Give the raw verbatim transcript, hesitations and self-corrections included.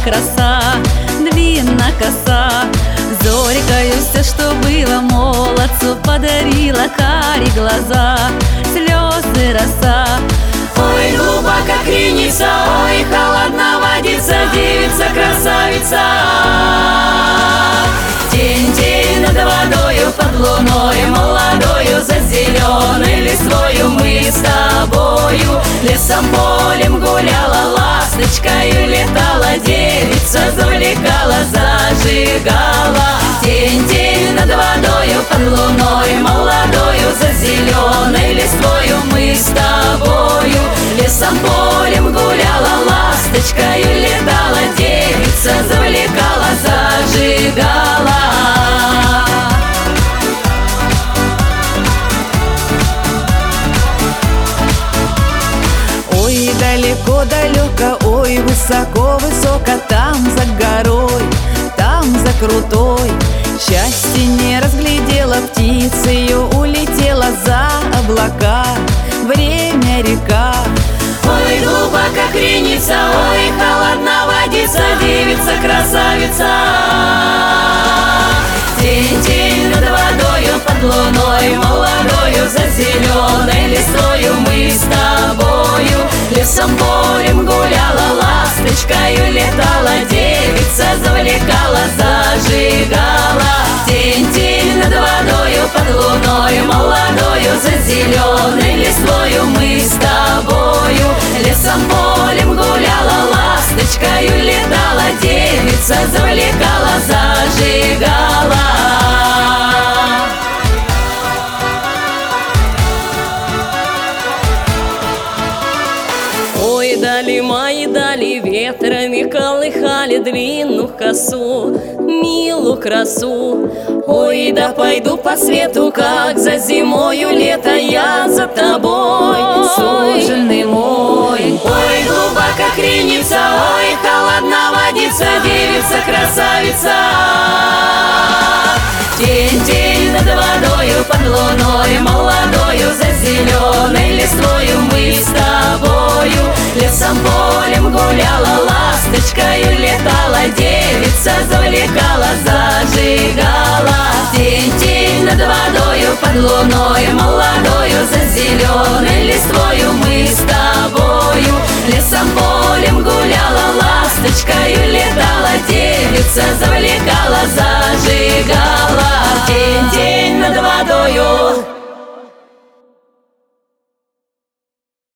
краса, длинна коса. Зорькою все, что было, молодцу подарила кари глаза, слезы роса. Ой, глубоко кренится, ой, холодна водица, девица-красавица. День, день над водою, под луною молодою, за зеленой листвою мы с тобою лесом полем гуляла, ласточкою летала, девица завлекала, зажигала. День, день над водою, под луною молодою, за зеленой листвою мы с тобою лесом полем гуляла, ласточкою летала, девица завлекала, зажигала. Ой, далеко-далеко, ой, высоко-высоко, там за горой, там за крутой. Счастье не разглядела, птицею улетела за облака, время река. Ой, глубоко кренится, ой, холодна водица, девица-красавица. День, день над водою, под луною молодою, за зеленой листвою мы с тобою лесом полем гуляла, ласточкою летала, девица завлекала, зажигала. День, день над водою, под луною молодою, за зеленой листвою мы с тобою лесом полем гуляла, ласточкою летала, девица завлекала, зажигала. Ой, дали мои дали, ветрами колыхали длинную косу, милую красу. Ой, да пойду по свету, как за зимою лето, я за тобой, суженый мой. Ой, глубоко кренится, ой, холодна водица, девица-красавица. День, день над водою, под луною молодою, за зеленой листвою мы с тобою лесом полем гуляла, ласточкою летала, девица завлекала, зажигала. День, день над водою, под луною молодою, за зеленой листвою мы с тобою лесом полем гуляла, ласточкою летала, девица завлекала, зажигала. День, день над водою,